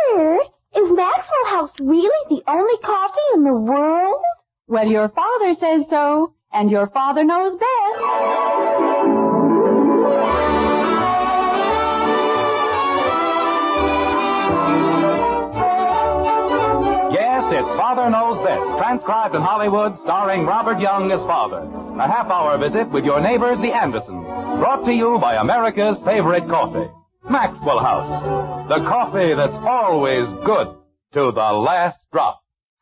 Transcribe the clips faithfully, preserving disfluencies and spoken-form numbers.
Mother, is Maxwell House really the only coffee in the world? Well, your father says so, and your father knows best. Yes, it's Father Knows Best, transcribed in Hollywood, starring Robert Young as father. A half-hour visit with your neighbors, the Andersons, brought to you by America's favorite coffee, Maxwell House. The coffee that's always good to the last drop.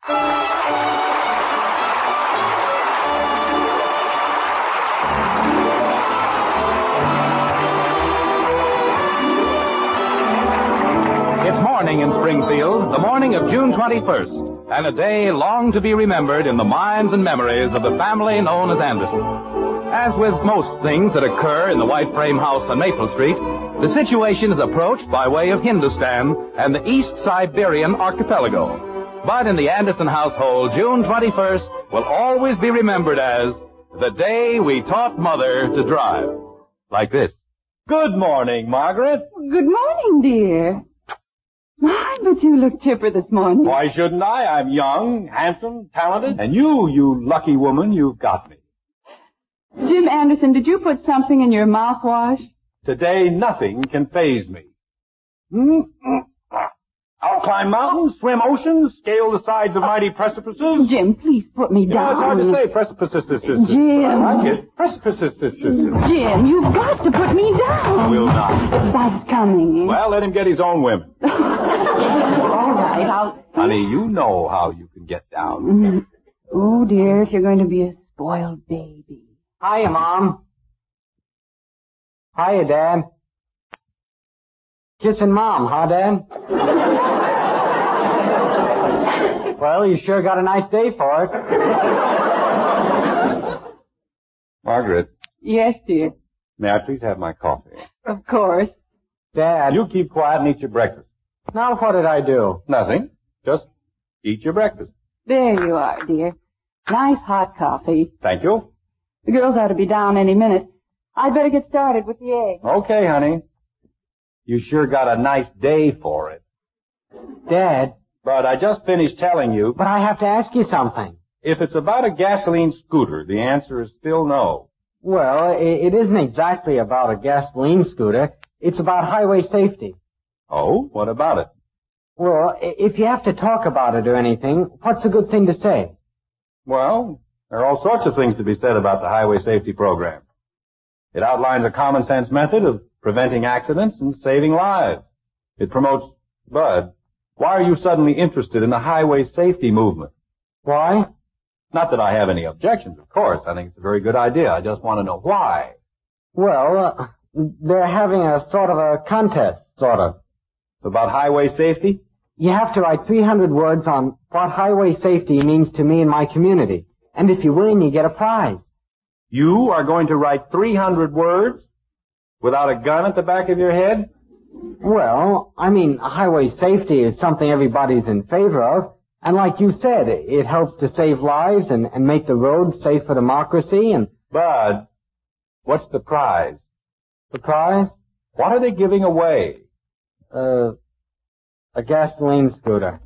It's morning in Springfield, the morning of June twenty-first, and a day long to be remembered in the minds and memories of the family known as Anderson. As with most things that occur in the white frame house on Maple Street, the situation is approached by way of Hindustan and the East Siberian archipelago. But in the Anderson household, June twenty-first will always be remembered as the day we taught Mother to drive. Like this. Good morning, Margaret. Good morning, dear. My, but you look chipper this morning. Why shouldn't I? I'm young, handsome, talented. And you, you lucky woman, you've got me. Jim Anderson, did you put something in your mouthwash? Today, nothing can faze me. Mm-mm. I'll climb mountains, swim oceans, scale the sides of mighty precipices. Jim, please put me down. Yeah, it's hard to say precipices. Jim. I like it. Precipices. Jim, you've got to put me down. Will not. Bud's coming. Well, let him get his own women. All right, I'll... Honey, you know how you can get down. Mm. Oh, dear, if you're going to be a spoiled baby. Hiya, Mom. Hiya, Dad. Kissing Mom, huh, Dad? Well, you sure got a nice day for it. Margaret. Yes, dear. May I please have my coffee? Of course. Dad. You keep quiet and eat your breakfast. Now what did I do? Nothing. Just eat your breakfast. There you are, dear. Nice hot coffee. Thank you. The girls ought to be down any minute. I'd better get started with the eggs. Okay, honey. You sure got a nice day for it. Dad. But I just finished telling you. But I have to ask you something. If it's about a gasoline scooter, the answer is still no. Well, it isn't exactly about a gasoline scooter. It's about highway safety. Oh? What about it? Well, if you have to talk about it or anything, what's a good thing to say? Well, there are all sorts of things to be said about the highway safety program. It outlines a common sense method of preventing accidents and saving lives. It promotes... Bud, why are you suddenly interested in the highway safety movement? Why? Not that I have any objections, of course. I think it's a very good idea. I just want to know why. Well, uh, they're having a sort of a contest, sort of. About highway safety? You have to write three hundred words on what highway safety means to me and my community. And if you win, you get a prize. You are going to write three hundred words without a gun at the back of your head? Well, I mean, highway safety is something everybody's in favor of. And like you said, it helps to save lives and, and make the road safe for democracy and... Bud, what's the prize? The prize? What are they giving away? Uh, a gasoline scooter.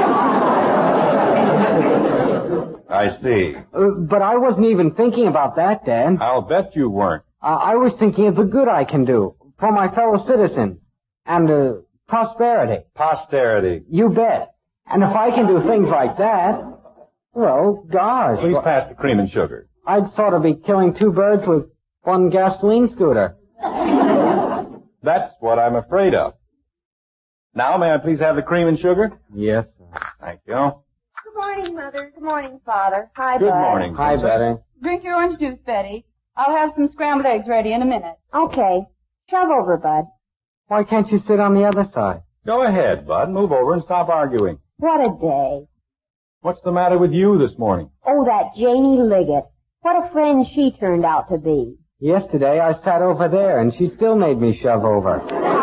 I see. Uh, but I wasn't even thinking about that, Dad. I'll bet you weren't. Uh, I was thinking of the good I can do for my fellow citizens and uh, prosperity. Posterity. You bet. And if I can do things like that, well, gosh. Please pass the cream and sugar. I'd sort of be killing two birds with one gasoline scooter. That's what I'm afraid of. Now, may I please have the cream and sugar? Yes, sir. Thank you. Good morning, Mother. Good morning, Father. Hi, Good Bud. morning. Hi, Princess. Betty. Drink your orange juice, Betty. I'll have some scrambled eggs ready in a minute. Okay. Shove over, Bud. Why can't you sit on the other side? Go ahead, Bud. Move over and stop arguing. What a day. What's the matter with you this morning? Oh, that Janie Liggett. What a friend she turned out to be. Yesterday I sat over there and she still made me shove over.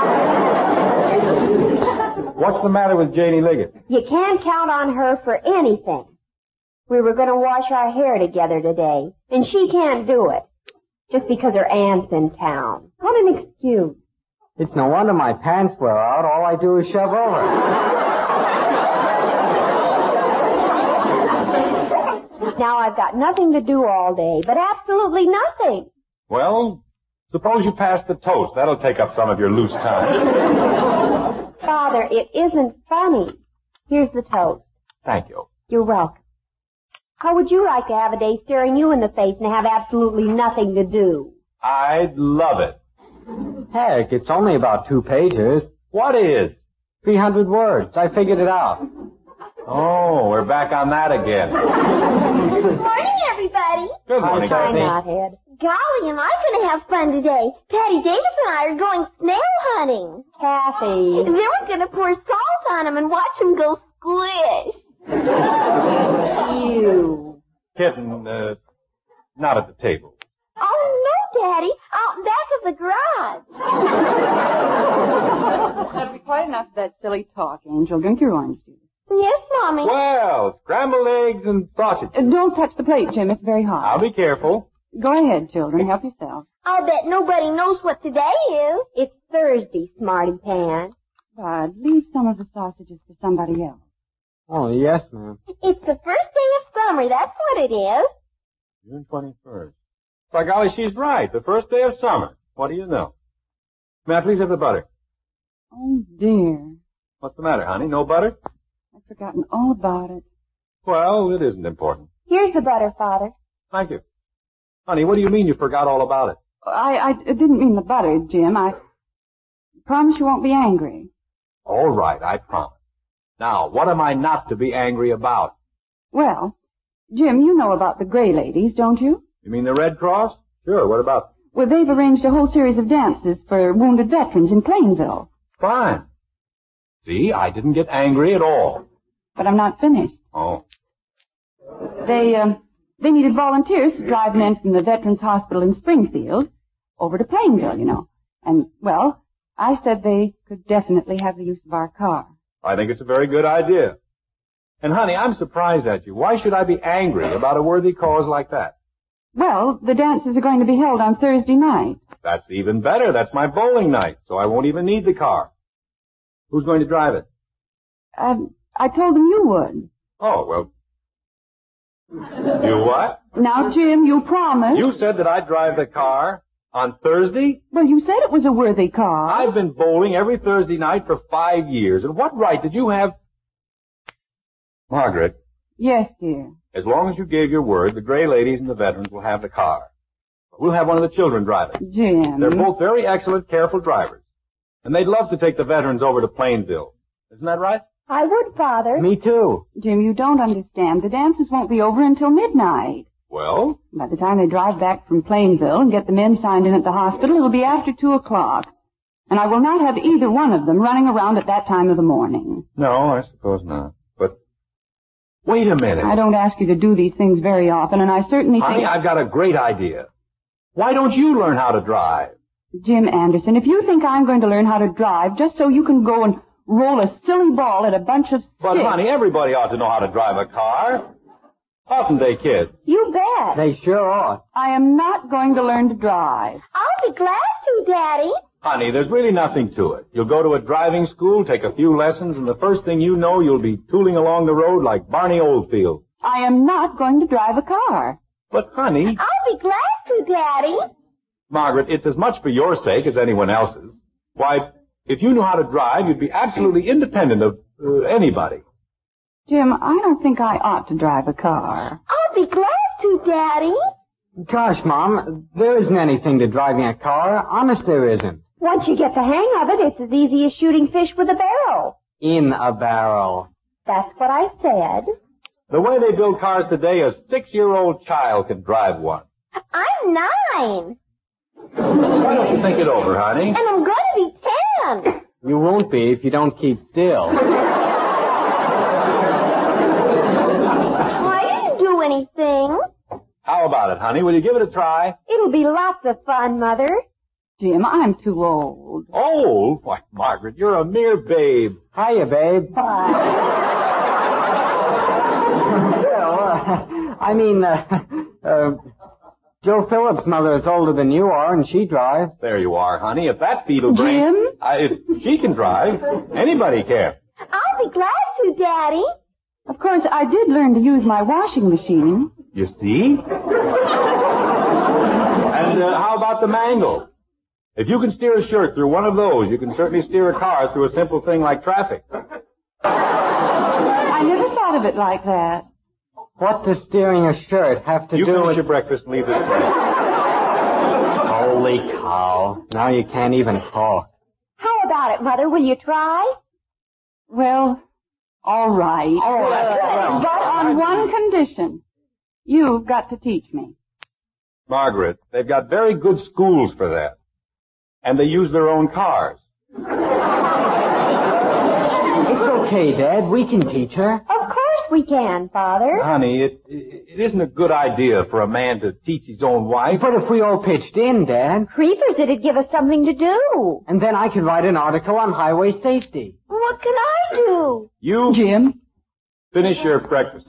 What's the matter with Janie Liggett? You can't count on her for anything. We were going to wash our hair together today, and she can't do it. Just because her aunt's in town. What an excuse. It's no wonder my pants wear out. All I do is shove over. Now I've got nothing to do all day, but absolutely nothing. Well, suppose you pass the toast. That'll take up some of your loose time. Father, it isn't funny. Here's the toast. Thank you. You're welcome. How would you like to have a day staring you in the face and have absolutely nothing to do? I'd love it. Heck, it's only about two pages. What is? three hundred words. I figured it out. Oh, we're back on that again. Good morning, everybody. Good morning, Hi, Why Kathy. not, Ed? Golly, am I going to have fun today. Patty Davis and I are going snail hunting. Kathy. Then we're going to pour salt on them and watch them go squish. You. Kitten, uh, not at the table. Oh, no, Daddy. Out back of the garage. That'll be quite enough of that silly talk, Angel. Drink your orange juice. Yes, Mommy. Well, scrambled eggs and sausage. Uh, don't touch the plate, Jim. It's very hot. I'll be careful. Go ahead, children. Help yourself. I'll bet nobody knows what today is. It's Thursday, Smarty Pants. Bud, leave some of the sausages for somebody else. Oh, yes, ma'am. It's the first day of summer. That's what it is. June twenty-first. By golly, she's right. The first day of summer. What do you know? May I please have the butter? Oh, dear. What's the matter, honey? No butter? I've forgotten all about it. Well, it isn't important. Here's the butter, Father. Thank you. Honey, what do you mean you forgot all about it? I, I didn't mean the butter, Jim. I promise you won't be angry. All right, I promise. Now, what am I not to be angry about? Well, Jim, you know about the Gray Ladies, don't you? You mean the Red Cross? Sure, what about them? Well, they've arranged a whole series of dances for wounded veterans in Plainville. Fine. See, I didn't get angry at all. But I'm not finished. Oh. They, um, they needed volunteers to drive men from the Veterans Hospital in Springfield over to Plainville, you know. And, well, I said they could definitely have the use of our car. I think it's a very good idea. And honey, I'm surprised at you. Why should I be angry about a worthy cause like that? Well, the dances are going to be held on Thursday night. That's even better. That's my bowling night, so I won't even need the car. Who's going to drive it? Um, I told them you would. Oh, well. You what? Now, Jim, you promised. You said that I'd drive the car on Thursday? Well, you said it was a worthy cause. I've been bowling every Thursday night for five years, and what right did you have? Margaret, Yes, dear. as long as you gave your word, the Gray Ladies and the veterans will have the car. We'll have one of the children drive it. Jim. They're both very excellent, careful drivers. And they'd love to take the veterans over to Plainville. Isn't that right? I would, Father. Me too. Jim, you don't understand. The dances won't be over until midnight. Well, By the time they drive back from Plainville and get the men signed in at the hospital, it'll be after two o'clock. And I will not have either one of them running around at that time of the morning. no, I suppose not. But wait a minute. I don't ask you to do these things very often, and I certainly Honey, think... I've got a great idea. Why don't you learn how to drive? Jim Anderson, if you think I'm going to learn how to drive just so you can go and roll a silly ball at a bunch of sticks... But, honey, everybody ought to know how to drive a car. Oughtn't they, kids? You bet. They sure ought. I am not going to learn to drive. I'll be glad to, Daddy. Honey, there's really nothing to it. You'll go to a driving school, take a few lessons, and the first thing you know, you'll be tooling along the road like Barney Oldfield. I am not going to drive a car. But, honey, I'll be glad to, Daddy. Margaret, it's as much for your sake as anyone else's. Why, if you knew how to drive, you'd be absolutely independent of uh, anybody. Jim, I don't think I ought to drive a car. I'll be glad to, Daddy. Gosh, Mom, there isn't anything to driving a car. Honest, there isn't. Once you get the hang of it, it's as easy as shooting fish with a barrel. In a barrel. That's what I said. The way they build cars today, a six-year-old child can drive one. I'm nine. Why don't you think it over, honey? And I'm going to be ten. You won't be if you don't keep still. I didn't do anything. How about it, honey? Will you give it a try? It'll be lots of fun, Mother. Jim, I'm too old. Old? Why, Margaret, you're a mere babe. Hiya, babe. Bye. Well, uh, I mean, uh, uh, Joe Phillips' mother is older than you are, and she drives. There you are, honey. If that feed'll bring... Jim? I, if she can drive, anybody can. I'll be glad to, Daddy. Of course, I did learn to use my washing machine. You see? And uh, how about the mangle? If you can steer a shirt through one of those, you can certainly steer a car through a simple thing like traffic. I never thought of it like that. What does steering a shirt have to You do finish with... your breakfast and leave this place. Holy cow. Now you can't even talk. How about it, Mother? Will you try? Well, all right. Oh, that's well. But on one condition. You've got to teach me. Margaret, they've got very good schools for that. And they use their own cars. It's okay, Dad. We can teach her. Of course we can, Father. Honey, it, it, it isn't a good idea for a man to teach his own wife. But if we all pitched in, Dad, Creepers, it'd give us something to do. and then I could write an article on highway safety. What can I do? You Jim? finish your breakfast.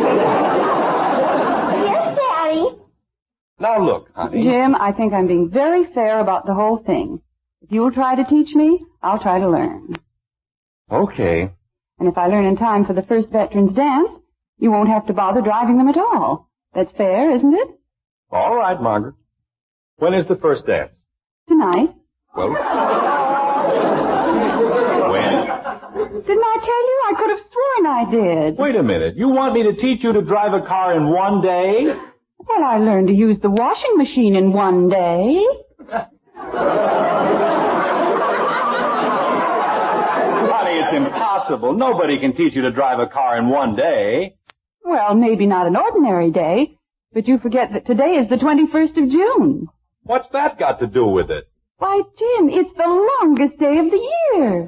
Yes, Daddy. Now look, honey. Jim, I think I'm being very fair about the whole thing. If you'll try to teach me, I'll try to learn. Okay. And if I learn in time for the first veterans dance, you won't have to bother driving them at all. That's fair, isn't it? All right, Margaret. When is the first dance? Tonight. Well, when? Didn't I tell you? I could have sworn I did. Wait a minute. You want me to teach you to drive a car in one day? Well, I learned to use the washing machine in one day. Honey, it's impossible. Nobody can teach you to drive a car in one day. Well, maybe not an ordinary day, but you forget that today is the twenty-first of June. What's that got to do with it? Why, Jim, it's the longest day of the year.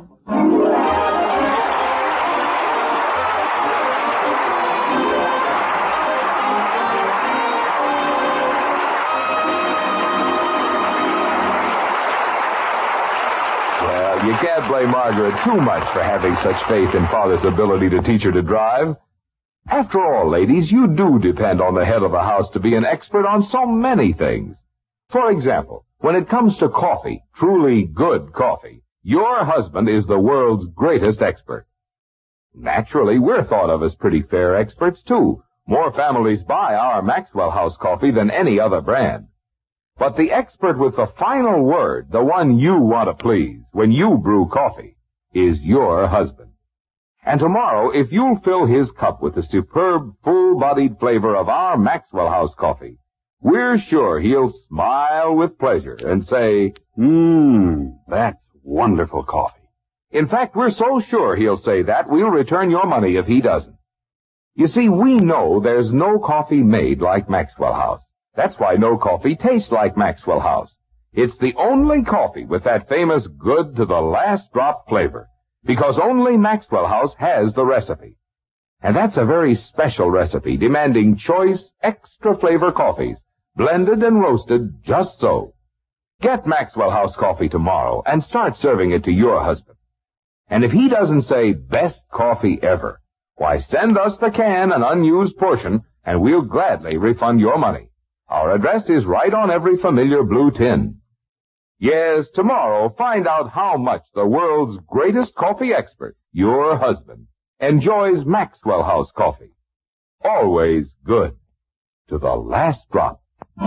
Well, you can't blame Margaret too much for having such faith in Father's ability to teach her to drive. After all, ladies, you do depend on the head of the house to be an expert on so many things. For example, when it comes to coffee, truly good coffee, your husband is the world's greatest expert. Naturally, we're thought of as pretty fair experts, too. More families buy our Maxwell House coffee than any other brand. But the expert with the final word, the one you want to please when you brew coffee, is your husband. And tomorrow, if you'll fill his cup with the superb, full-bodied flavor of our Maxwell House coffee, we're sure he'll smile with pleasure and say, Mmm, that's wonderful coffee. In fact, we're so sure he'll say that, we'll return your money if he doesn't. You see, we know there's no coffee made like Maxwell House. That's why no coffee tastes like Maxwell House. It's the only coffee with that famous good to the last drop flavor, because only Maxwell House has the recipe. And that's a very special recipe demanding choice, extra flavor coffees, blended and roasted just so. Get Maxwell House coffee tomorrow and start serving it to your husband. And if he doesn't say best coffee ever, why send us the can, an unused portion, and we'll gladly refund your money. Our address is right on every familiar blue tin. Yes, tomorrow find out how much the world's greatest coffee expert, your husband, enjoys Maxwell House coffee. Always good. To the last drop.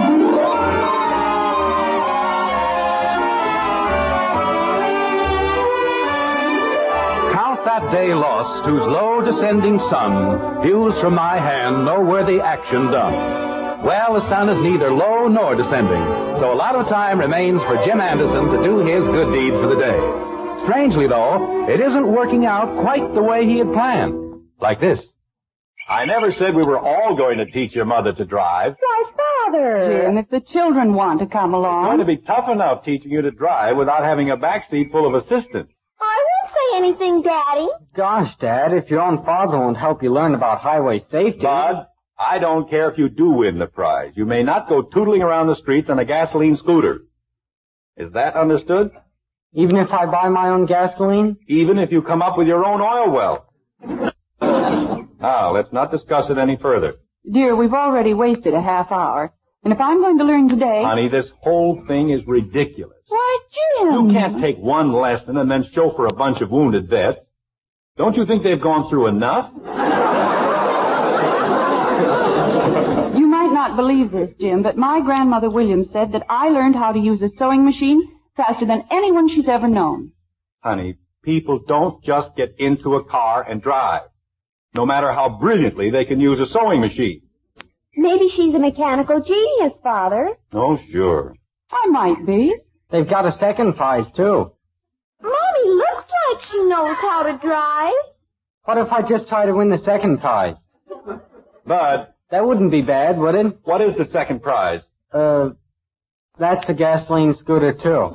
Count that day lost whose low descending sun views from my hand no worthy action done. Well, the sun is neither low nor descending, so a lot of time remains for Jim Anderson to do his good deed for the day. Strangely, though, it isn't working out quite the way he had planned. Like this. I never said we were all going to teach your mother to drive. Why, Father. Jim, if the children want to come It's going along. to be tough enough teaching you to drive without having a backseat full of assistants. I won't say anything, Daddy. Gosh, Dad, if your own father won't help you learn about highway safety... Bud, I don't care if you do win the prize. You may not go tootling around the streets on a gasoline scooter. Is that understood? Even if I buy my own gasoline? Even if you come up with your own oil well. Now, let's not discuss it any further. Dear, we've already wasted a half hour. And if I'm going to learn today... Honey, this whole thing is ridiculous. Why, Jim! You can't take one lesson and then chauffeur a bunch of wounded vets. Don't you think they've gone through enough? You might not believe this, Jim, but my grandmother Williams said that I learned how to use a sewing machine faster than anyone she's ever known. Honey, people don't just get into a car and drive. No matter how brilliantly they can use a sewing machine. Maybe she's a mechanical genius, Father. Oh, sure. I might be. They've got a second prize, too. Mommy looks like she knows how to drive. What if I just try to win the second prize? Bud, That wouldn't be bad, would it? what is the second prize? Uh, that's a gasoline scooter, too.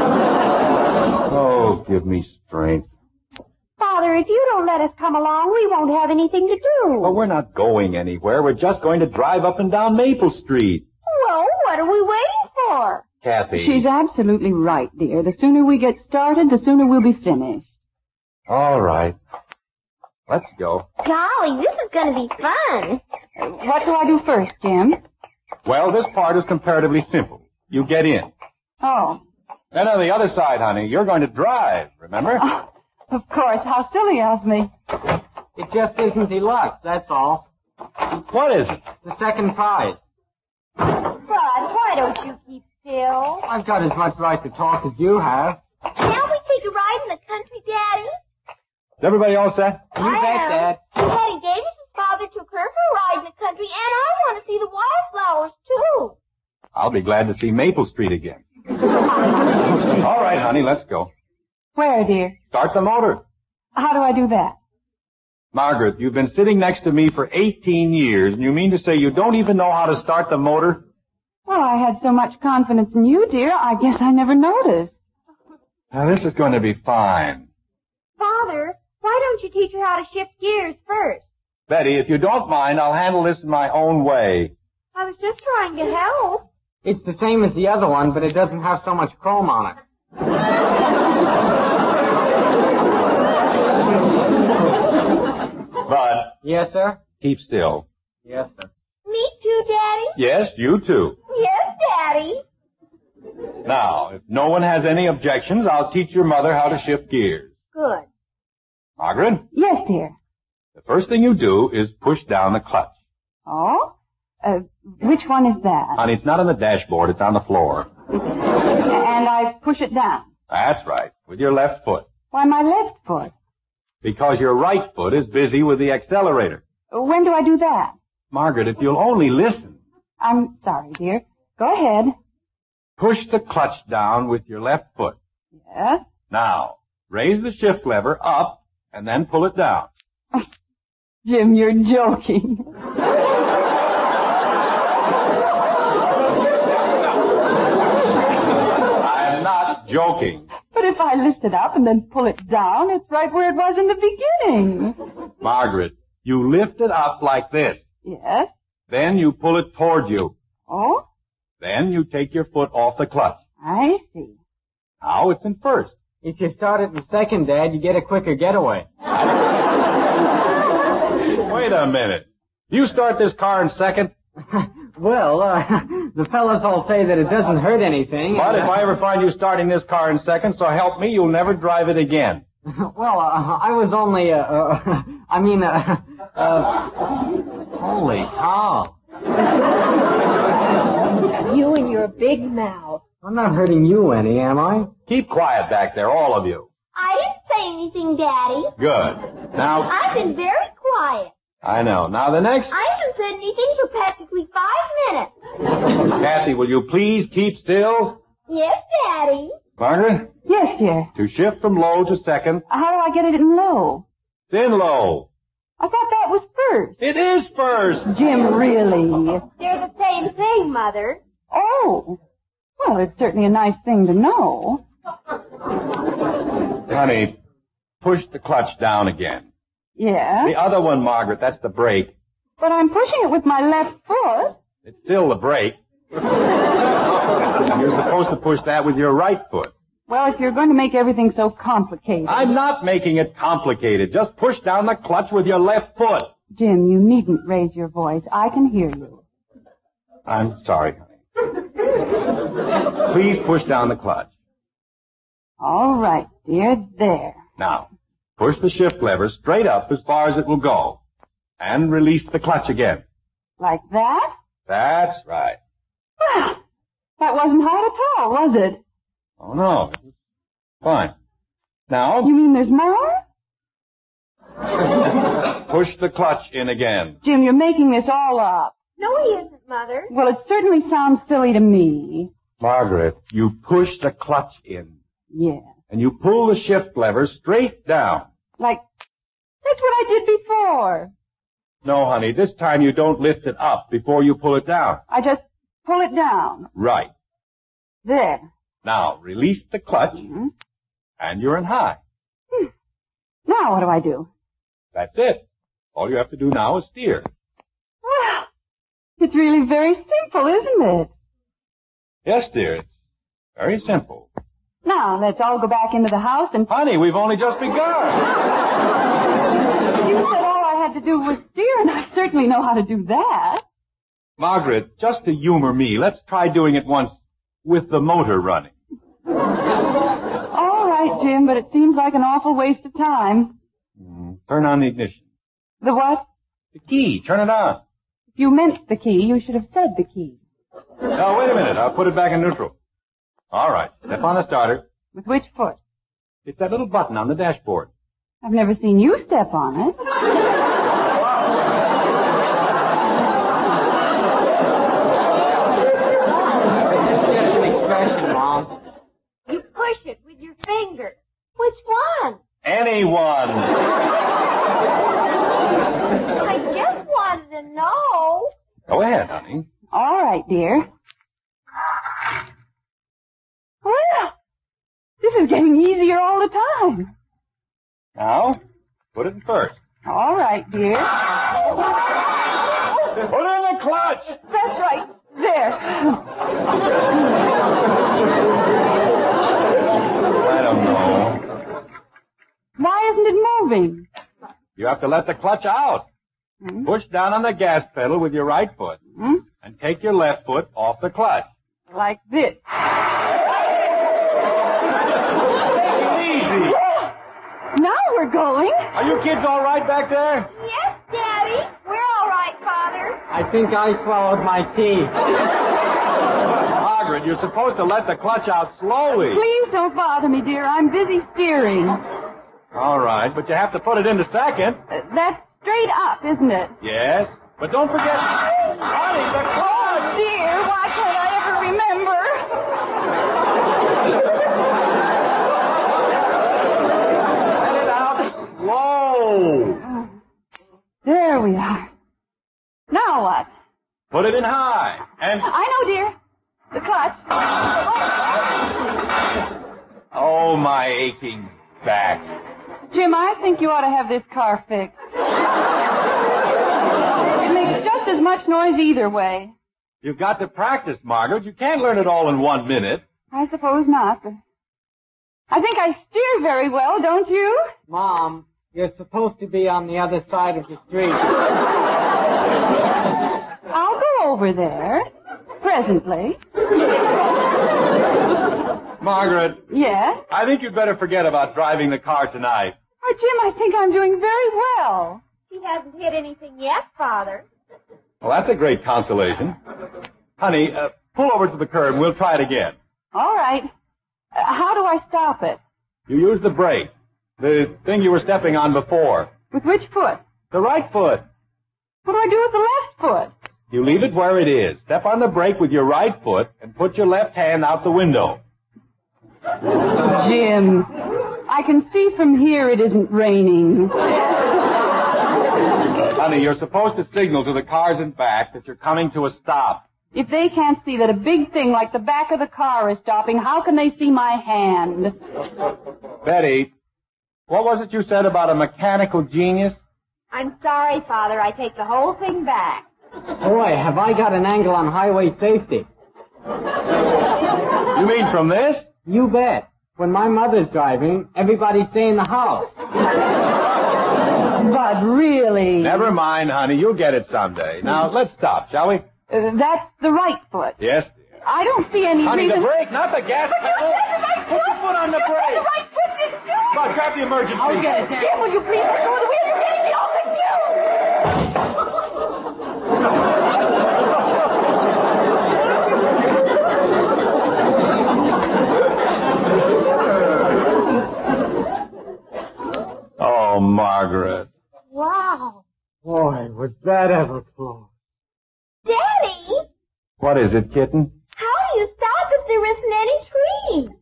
Oh, give me strength. Father, if you don't let us come along, we won't have anything to do. Well, we're not going anywhere. We're just going to drive up and down Maple Street. Well, what are we waiting for? Kathy. She's absolutely right, dear. The sooner we get started, the sooner we'll be finished. All right. Let's go. Golly, this is going to be fun. What do I do first, Jim? Well, this part is comparatively simple. You get in. Oh. Then on the other side, honey, you're going to drive, remember? Oh, of course. How silly of me. It just isn't deluxe, that's all. What is it? The second prize. Bud, why don't you keep still? I've got as much right to talk as you have. Can't we take a ride in the country, Daddy? Is everybody all set? You bet, Dad. Patty Davis's father took her for a ride in the country, and I want to see the wildflowers, too. I'll be glad to see Maple Street again. All right, honey, let's go. Where, dear? Start the motor. How do I do that? Margaret, you've been sitting next to me for eighteen years, and you mean to say you don't even know how to start the motor? Well, I had so much confidence in you, dear, I guess I never noticed. Now, this is going to be fine. Father, why don't you teach her how to shift gears first? Betty, if you don't mind, I'll handle this in my own way. I was just trying to help. It's the same as the other one, but it doesn't have so much chrome on it. Bud, Yes, sir? keep still. Yes, sir. Me too, Daddy? Yes, you too. Yes, Daddy. Now, if no one has any objections, I'll teach your mother how to shift gears. Good. Margaret, Yes, dear. the first thing you do is push down the clutch. Oh? Uh, which one is that? Honey, it's not on the dashboard, it's on the floor. And I push it down. That's right, with your left foot. Why, my left foot. Because your right foot is busy with the accelerator. When do I do that? Margaret, if you'll only listen. I'm sorry, dear. Go ahead. Push the clutch down with your left foot. Yes? Now, raise the shift lever up and then pull it down. Jim, you're joking. I'm not joking. But if I lift it up and then pull it down, it's right where it was in the beginning. Margaret, you lift it up like this. Yes? Then you pull it toward you. Oh? Then you take your foot off the clutch. I see. Now it's in first. If you start it in second, Dad, you get a quicker getaway. Wait a minute. You start this car in second? Well, uh, the fellas all say that it doesn't hurt anything. But and, if uh, I ever find you starting this car in second, so help me, you'll never drive it again. Well, uh, I was only, uh, uh I mean, uh, uh, holy cow. You and your big mouth. I'm not hurting you any, am I? Keep quiet back there, all of you. I didn't say anything, Daddy. Good. Now, I've been very quiet. I know. Now the next... I haven't said anything for practically five minutes. Kathy, will you please keep still? Yes, Daddy. Margaret, Yes, dear. to shift from low to second, How do I get it in low? then low. I thought that was first. It is first. Jim, really? They're the same thing, Mother. Oh. Well, it's certainly a nice thing to know. Honey, push the clutch down again. Yeah? The other one, Margaret, that's the brake. But I'm pushing it with my left foot. It's still the brake. You're supposed to push that with your right foot. Well, if you're going to make everything so complicated. I'm not making it complicated. Just push down the clutch with your left foot. Jim, you needn't raise your voice. I can hear you. I'm sorry, honey. Please push down the clutch. All right, dear. There. Now, push the shift lever straight up as far as it will go. And release the clutch again. Like that? That's right. Well, that wasn't hard at all, was it? Oh, no. It was fine. Now, You mean there's more? push the clutch in again. Jim, you're making this all up. No, he isn't, Mother. Well, it certainly sounds silly to me. Margaret, you push the clutch in. Yeah. And you pull the shift lever straight down. Like, that's what I did before. No, honey, this time you don't lift it up before you pull it down. I just pull it down. Right. There. Now, release the clutch, Hmm. and you're in high. Now what do I do? That's it. All you have to do now is steer. Well, it's really very simple, isn't it? Yes, dear, it's very simple. Now, let's all go back into the house and... Honey, we've only just begun. You said all I had to do was steer, and I certainly know how to do that. Margaret, just to humor me, let's try doing it once with the motor running. All right, Jim, but it seems like an awful waste of time. Mm, turn on the ignition. The what? The key, turn it on. If you meant the key, you should have said the key. No, wait a minute, I'll put it back in neutral. All right, step on the starter. With which foot? It's that little button on the dashboard. I've never seen you step on it. Expression, Mom. You push it with your finger. Which one? Anyone. I just wanted to know. Go ahead, honey. All right, dear. Well, this is getting easier all the time. Now, put it in first. All right, dear. Put in the clutch! That's right. There. I don't know. Why isn't it moving? You have to let the clutch out. Hmm? Push down on the gas pedal with your right foot. Hmm? And take your left foot off the clutch. Like this. Easy. Now we're going. Are you kids all right back there? Yes, Daddy. We're all right, Father. I think I swallowed my tea. Margaret, you're supposed to let the clutch out slowly. Please don't bother me, dear. I'm busy steering. All right, but you have to put it into second. Uh, that's straight up, isn't it? Yes, but don't forget... Honey, the clutch! Dear, why can't I ever remember? Let it out slow. There we are. Now what? Put it in high. And... I know, dear. The clutch. Oh, my aching back. Jim, I think you ought to have this car fixed. It makes just as much noise either way. You've got to practice, Margaret. You can't learn it all in one minute. I suppose not, but I think I steer very well, don't you? Mom, you're supposed to be on the other side of the street. I'll go over there. Presently. Margaret, Yes? I think you'd better forget about driving the car tonight. Oh, Jim, I think I'm doing very well. He hasn't hit anything yet, Father. Well, that's a great consolation. Honey, uh, pull over to the curb and we'll try it again. All right. Uh, how do I stop it? You use the brake. The thing you were stepping on before. With which foot? The right foot. What do I do with the left foot? You leave it where it is. Step on the brake with your right foot and put your left hand out the window. Jim, I can see from here it isn't raining. Honey, you're supposed to signal to the cars in back that you're coming to a stop. If they can't see that a big thing like the back of the car is stopping, how can they see my hand? Betty, what was it you said about a mechanical genius? I'm sorry, Father. I take the whole thing back. Boy, have I got an angle on highway safety. You mean from this? You bet. When my mother's driving, everybody stay in the house. But really... Never mind, honey. You'll get it someday. Now, let's stop, shall we? Uh, that's the right foot. Yes, dear. I don't see any Honey, reason... the brake, not the gas But you pedal. said the right Put your foot on the You said brake. the right foot this too. Come on, grab the emergency. I'll get it, Dad. Jim, will you please let go of the wheel? You're getting me all confused. Oh, Margaret. Wow. Boy, was that ever close. Daddy, What is it, kitten? how do you stop if there isn't any trees?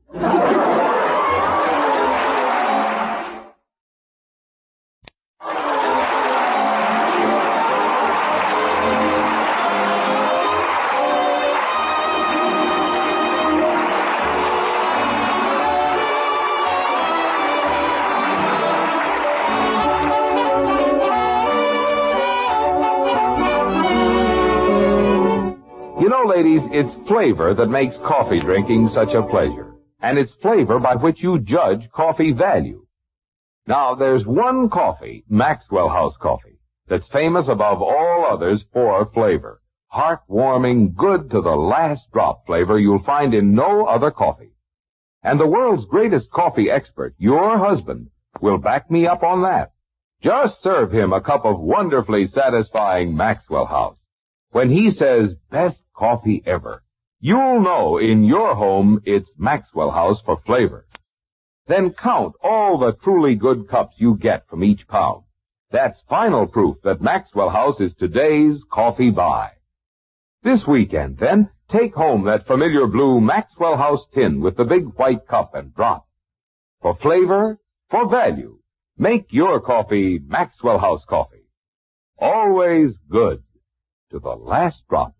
You know, ladies, it's flavor that makes coffee drinking such a pleasure. And it's flavor by which you judge coffee value. Now, there's one coffee, Maxwell House Coffee, that's famous above all others for flavor. Heartwarming, good to the last drop flavor you'll find in no other coffee. And the world's greatest coffee expert, your husband, will back me up on that. Just serve him a cup of wonderfully satisfying Maxwell House. When he says best coffee ever, you'll know in your home it's Maxwell House for flavor. Then count all the truly good cups you get from each pound. That's final proof that Maxwell House is today's coffee buy. This weekend, then, take home that familiar blue Maxwell House tin with the big white cup and drop. For flavor, for value, make your coffee Maxwell House Coffee. Always good to the last drop.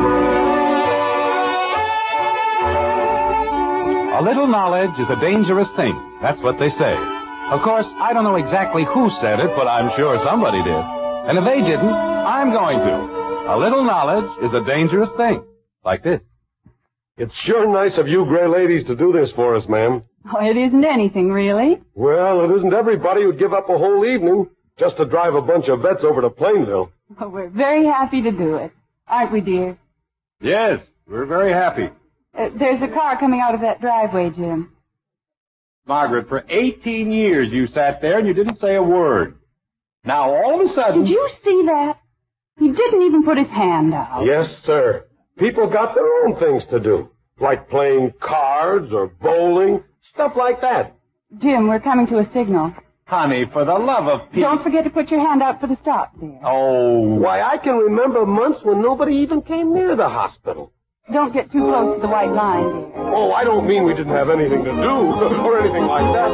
A little knowledge is a dangerous thing. That's what they say. Of course, I don't know exactly who said it, but I'm sure somebody did. And if they didn't, I'm going to. A little knowledge is a dangerous thing. Like this. It's sure nice of you gray ladies to do this for us, ma'am. Oh, it isn't anything, really. Well, it isn't everybody who'd give up a whole evening just to drive a bunch of vets over to Plainville. Oh, we're very happy to do it. Aren't we, dear? Yes, we're very happy. Uh, there's a car coming out of that driveway, Jim. Margaret, for eighteen years you sat there and you didn't say a word. Now, all of a sudden... Did you see that? He didn't even put his hand out. Yes, sir. People got their own things to do, like playing cards or bowling, stuff like that. Jim, we're coming to a signal. Honey, for the love of Pete... Don't forget to put your hand out for the stop there. Oh... Why, I can remember months when nobody even came near the hospital. Don't get too close to the white line, dear. Oh, I don't mean we didn't have anything to do or anything like that.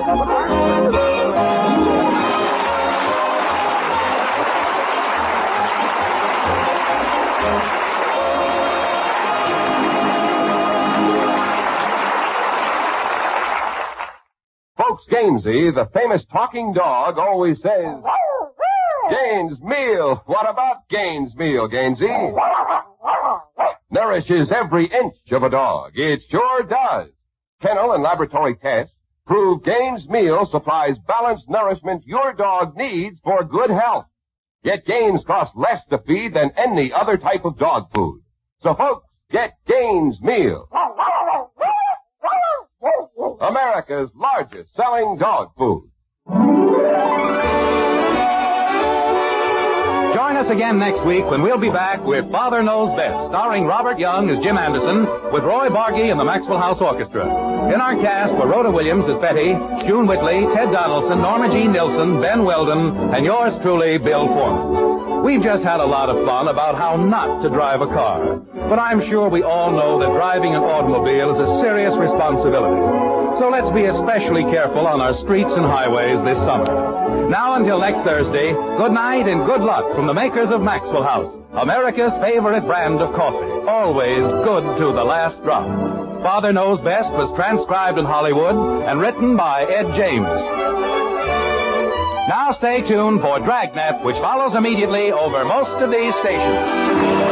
Folks, Gainsey, the famous talking dog, always says, Gaines Meal. What about Gaines Meal, Gainsey? Nourishes every inch of a dog. It sure does. Kennel and laboratory tests prove Gaines Meal supplies balanced nourishment your dog needs for good health. Yet Gaines costs less to feed than any other type of dog food. So folks, get Gaines Meal. America's largest selling dog food. Join us again next week when we'll be back with Father Knows Best, starring Robert Young as Jim Anderson, with Roy Bargy and the Maxwell House Orchestra. In our cast were Rhoda Williams as Betty, June Whitley, Ted Donaldson, Norma Jean Nilsson, Ben Weldon, and yours truly, Bill Foreman. We've just had a lot of fun about how not to drive a car. But I'm sure we all know that driving an automobile is a serious responsibility. So let's be especially careful on our streets and highways this summer. Now until next Thursday, good night and good luck from the makers of Maxwell House, America's favorite brand of coffee. Always good to the last drop. Father Knows Best was transcribed in Hollywood and written by Ed James. Now stay tuned for Dragnet, which follows immediately over most of these stations.